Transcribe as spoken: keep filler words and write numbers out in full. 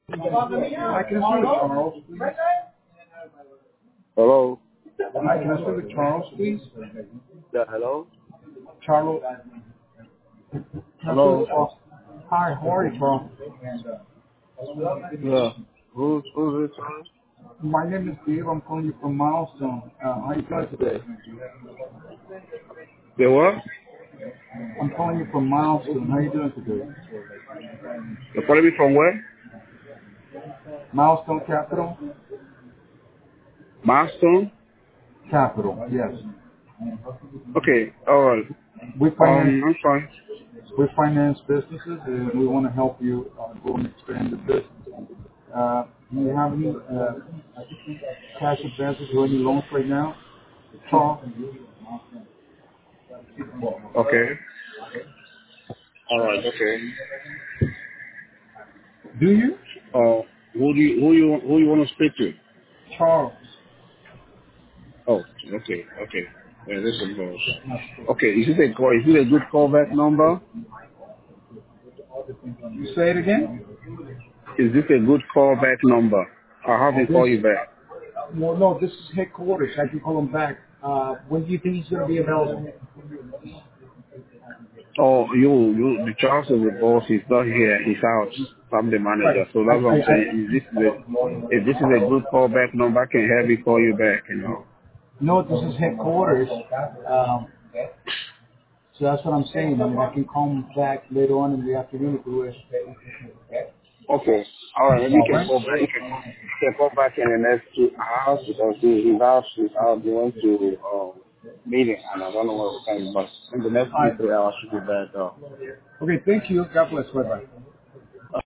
Hi, can I speak with Charles, please? Hello? Hi, can I speak with Charles, please? Yeah, hello? Charles, can I speak with Hello? Charles? Hi, how are you, Charles? Yeah. Who's, who's this? My name is Dave. I'm calling you from Milestone. Uh, how are you doing today? The what? I'm calling you from Milestone. How are you doing today? You're calling me from where? Milestone Capital? Milestone? Capital, yes. Okay, alright. We finance, Um, I'm fine. we finance businesses, and we want to help you uh, grow and expand the business. Uh, do you have any uh, cash advances or any loans right now, Charles? Okay. Alright, okay. Do you? Uh, who do you, who you, who you want to speak to? Charles. Oh, okay, okay. Yeah, this is boss. Okay, is it a call, is it a good callback number? You say it again? Is this a good callback number? I'll have him This, call you back. well, no, this is headquarters. I can call him back. Uh, when do you think he's going to be available? Oh, you, you, the Charles is the boss. He's not here. He's out. I'm the Right. manager. So I, that's what I, I'm I, saying. Is this the, if this is a good callback number, I can have you call you back, you know. no, this is headquarters. Um, so that's what I'm saying. I mean, I can call him back later on in the afternoon if you wish. Okay. All right. Maybe you All can right. call back. You can, you can call back in the next two hours because he, he's out. He's out. He went to um, meeting, and I don't know what time, but in the next All two, right. three hours, should be back. Uh, Okay, thank you. God bless. Bye-bye.